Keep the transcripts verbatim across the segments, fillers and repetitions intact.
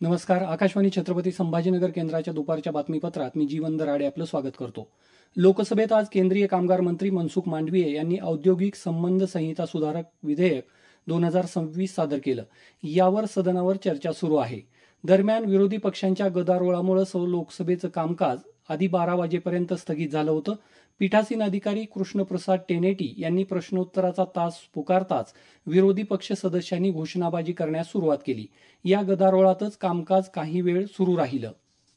नमस्कार. आकाशवाणी छत्रपती संभाजीनगर केंद्राच्या दुपारच्या बातमीपत्रात मी जीवन दराडे आपलं स्वागत करतो. लोकसभेत आज केंद्रीय कामगार मंत्री मनसुख मांडवीय यांनी औद्योगिक संबंध संहिता सुधारक विधेयक दोन हजार सव्वीस सादर केलं. यावर सदनावर चर्चा सुरू आहे. दरम्यान विरोधी पक्षांच्या गदारोळामुळे लोकसभेचं कामकाज आधी बारा वाजेपर्यंत स्थगित झालं होतं. पीठासीन अधिकारी कृष्णप्रसाद टेनेटी यांनी प्रश्नोत्तराचा तास पुकारताच विरोधी पक्ष सदस्यांनी घोषणाबाजी करण्यास सुरुवात केली. या गदारोळातच कामकाज काही वेळ सुरू राहिलं.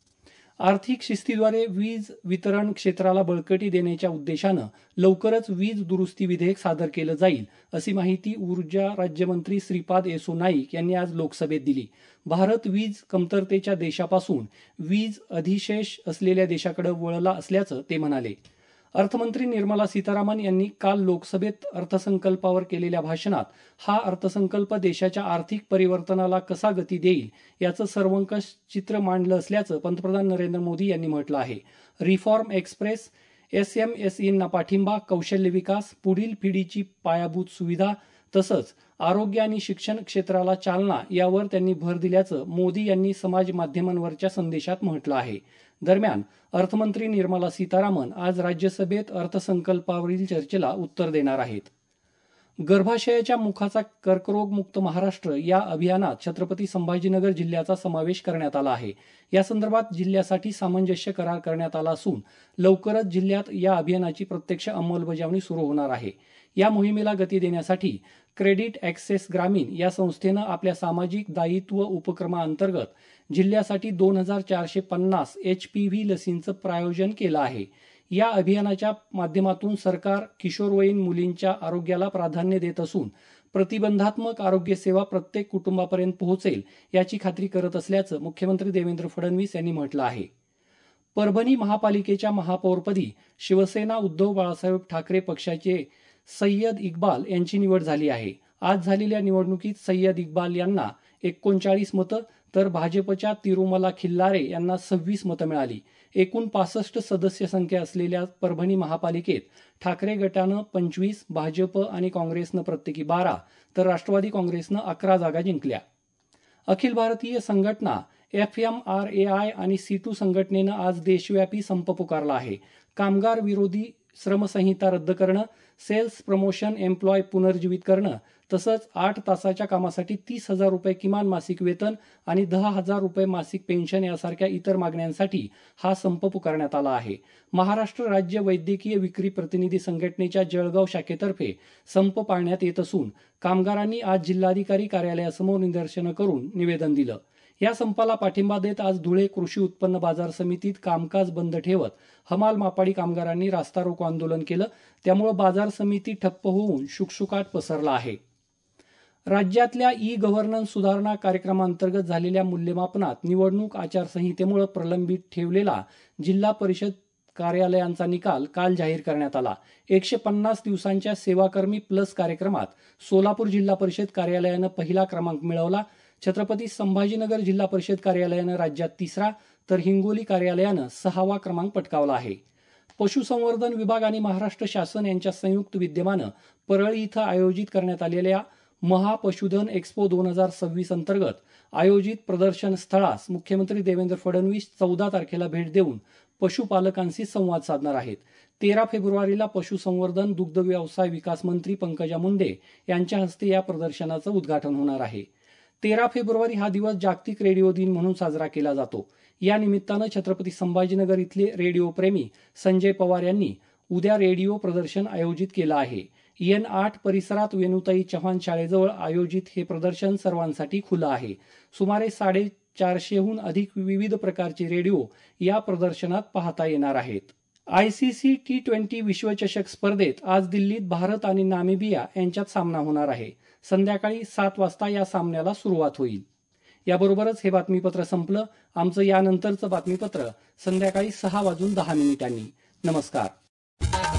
आर्थिक शिस्तीद्वारे वीज वितरण क्षेत्राला बळकटी देण्याच्या उद्देशानं लवकरच वीज दुरुस्ती विधेयक सादर केलं जाईल, अशी माहिती ऊर्जा राज्यमंत्री श्रीपाद येसो नाईक यांनी आज लोकसभेत दिली. भारत वीज कमतरतेच्या देशापासून वीज अधिशेष असलेल्या देशाकडे वळला असल्याचं ते म्हणाले. अर्थमंत्री निर्मला सीतारामन यांनी काल लोकसभेत अर्थसंकल्पावर केलेल्या भाषणात हा अर्थसंकल्प देशाच्या आर्थिक परिवर्तनाला कसा गती देईल याचं सर्वंकष चित्र मांडलं असल्याचं पंतप्रधान नरेंद्र मोदी यांनी म्हटलं आहे. Reform express, S M S ईंना पाठिंबा, कौशल्य विकास, पुढील पिढीची पायाभूत सुविधा तसंच आरोग्य आणि शिक्षण क्षेत्राला चालना यावर त्यांनी भर दिल्याचं मोदी यांनी समाज माध्यमांवरच्या संदेशात म्हटलं आहे. दरम्यान अर्थमंत्री निर्मला सीतारामन आज राज्यसभेत अर्थसंकल्पावरील चर्चेला उत्तर देणार आहेत. गर्भाशयाच्या मुखाचा कर्करोगमुक्त महाराष्ट्र या अभियानात छत्रपती संभाजीनगर जिल्ह्याचा समावेश करण्यात आला आहे. या संदर्भात जिल्ह्यासाठी सामंजस्य करार करण्यात आला असून लवकरच जिल्ह्यात या अभियानाची प्रत्यक्ष अंमलबजावणी सुरू होणार आहे. या मोहिमेला गती देण्यासाठी क्रेडिट ॲक्सेस ग्रामीण या संस्थेनं आपल्या सामाजिक दायित्व उपक्रमाअंतर्गत जिल्ह्यासाठी दोन हजार चारशे पन्नास एच पी व्ही लसींचं प्रायोजन केलं आहे. या अभियानाच्या माध्यमातून सरकार किशोरवयीन मुलींच्या आरोग्याला प्राधान्य देत असून प्रतिबंधात्मक आरोग्य सेवा प्रत्येक कुटुंबापर्यंत पोहोचेल याची खात्री करत असल्याचं मुख्यमंत्री देवेंद्र फडणवीस यांनी म्हटलं आहे. परभणी महापालिकेच्या महापौरपदी शिवसेना उद्धव बाळासाहेब ठाकरे पक्षाचे सय्यद इक्बाल यांची निवड झाली आहे. आज झालेल्या निवडणुकीत सय्यद इक्बाल यांना एकोणचाळीस मतं तर भाजपच्या तिरुमला खिल्लारे यांना सव्वीस मतं मिळाली. एकूण पासष्ट सदस्य संख्या असलेल्या परभणी महापालिकेत ठाकरे गटानं पंचवीस, भाजप आणि काँग्रेसनं प्रत्येकी बारा तर राष्ट्रवादी काँग्रेसनं अकरा जागा जिंकल्या. अखिल भारतीय संघटना F M R A I आणि सीटू संघटनेनं आज देशव्यापी संप पुकारला आहे. कामगार विरोधी श्रमसंहिता रद्द करणं, सेल्स प्रमोशन एम्प्लॉय पुनर्जीवित करणं तसंच आठ तासाच्या कामासाठी तीस हजार रुपये किमान मासिक वेतन आणि दहा हजार रुपये मासिक पेन्शन यासारख्या इतर मागण्यांसाठी हा संप पुकारण्यात आला आहे. महाराष्ट्र राज्य वैद्यकीय विक्री प्रतिनिधी संघटनेच्या जळगाव शाखेतर्फे संप पाळण्यात येत असून कामगारांनी आज जिल्हाधिकारी कार्यालयासमोर निदर्शनं करून निवेदन दिलं. या संपाला पाठिंबा देत आज धुळे कृषी उत्पन्न बाजार समितीत कामकाज बंद ठेवत हमाल मापाडी कामगारांनी रास्ता रोको आंदोलन केलं. त्यामुळे बाजार समिती ठप्प होऊन शुकशुकाट पसरला आहे. राज्यातल्या ई गव्हर्नन्स सुधारणा कार्यक्रमांतर्गत झालेल्या मूल्यमापनात निवडणूक आचारसंहितेमुळे प्रलंबित ठेवलेला जिल्हा परिषद कार्यालयांचा निकाल काल जाहीर करण्यात आला. एकशे पन्नास दिवसांच्या सेवाकर्मी प्लस कार्यक्रमात सोलापूर जिल्हा परिषद कार्यालयानं पहिला क्रमांक मिळवला. छत्रपती संभाजीनगर जिल्हा परिषद कार्यालयानं राज्यात तिसरा तर हिंगोली कार्यालयानं सहावा क्रमांक पटकावला आहे. पशुसंवर्धन विभाग आणि महाराष्ट्र शासन यांच्या संयुक्त विद्यमानं परळी इथं आयोजित करण्यात आलेल्या महापशुधन एक्स्पो दोन हजार सव्वीस अंतर्गत आयोजित प्रदर्शन स्थळास मुख्यमंत्री देवेंद्र फडणवीस चौदा तारखेला भेट देऊन पशुपालकांशी संवाद साधणार आहेत. तेरा फेब्रुवारीला पशुसंवर्धन दुग्ध व्यवसाय विकास मंत्री पंकजा मुंडे यांच्या हस्ते या प्रदर्शनाचं उद्घाटन होणार आहे. तेरा फेब्रुवारी हा दिवस जागतिक रेडिओ दिन म्हणून साजरा केला जातो. या निमित्तानं छत्रपती संभाजीनगर इथले रेडिओ प्रेमी संजय पवार यांनी उद्या रेडिओ प्रदर्शन आयोजित केलं आहे. एन आठ परिसरात वेणुताई चव्हाण शाळेजवळ आयोजित हे प्रदर्शन सर्वांसाठी खुलं आहे. सुमारे साडेचारशेहून अधिक विविध प्रकारचे रेडिओ या प्रदर्शनात पाहता येणार आहेत. आयसीसी टी ट्वेंटी विश्वचषक स्पर्धेत आज दिल्लीत भारत आणि नामिबिया यांच्यात सामना होणार आहे. संध्याकाळी सात वाजता या सामन्याला सुरुवात होईल. याबरोबरच हे बातमीपत्र संपलं. आमचं यानंतरचं बातमीपत्र संध्याकाळी सहा वाजून दहा मिनिटांनी. नमस्कार.